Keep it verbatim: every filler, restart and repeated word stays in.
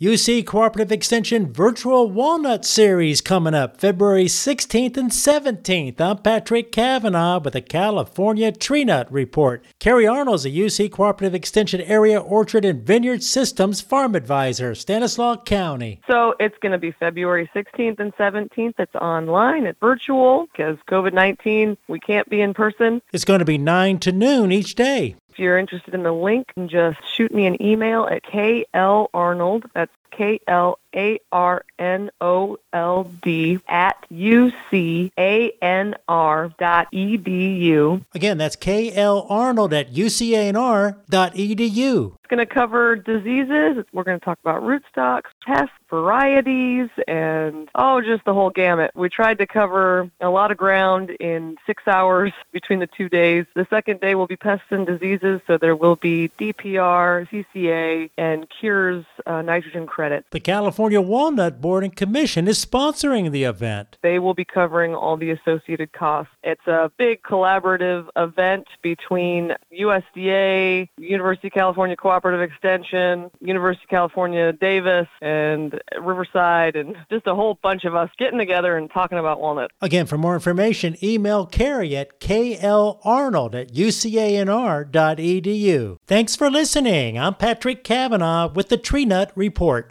U C Cooperative Extension Virtual Walnut Series coming up February sixteenth and seventeenth. I'm Patrick Cavanaugh with the California Tree Nut Report. Carrie Arnold's a U C Cooperative Extension Area Orchard and Vineyard Systems Farm Advisor, Stanislaus County. So it's going to be February sixteenth and seventeenth. It's online, it's virtual, because COVID nineteen, we can't be in person. It's going to be nine to noon each day. If you're interested in the link, just shoot me an email at K L Arnold, that's K L A R N O L D, at U C A N R dot E D U. Again, that's K L Arnold at U C A N R dot E D U. It's going to cover diseases. We're going to talk about rootstocks, pests, varieties, and, oh, just the whole gamut. We tried to cover a lot of ground in six hours between the two days. The second day will be pests and diseases, so there will be D P R, C C A, and cures uh, nitrogen credit. The California Walnut Board and Commission is sponsoring the event. They will be covering all the associated costs. It's a big collaborative event between U S D A, University of California Cooperative Extension, University of California Davis, and Riverside, and just a whole bunch of us getting together and talking about walnuts. Again, for more information, email Carrie at K L Arnold at U C A N R dot E D U. Thanks for listening. I'm Patrick Cavanaugh with the Tree Nut Report.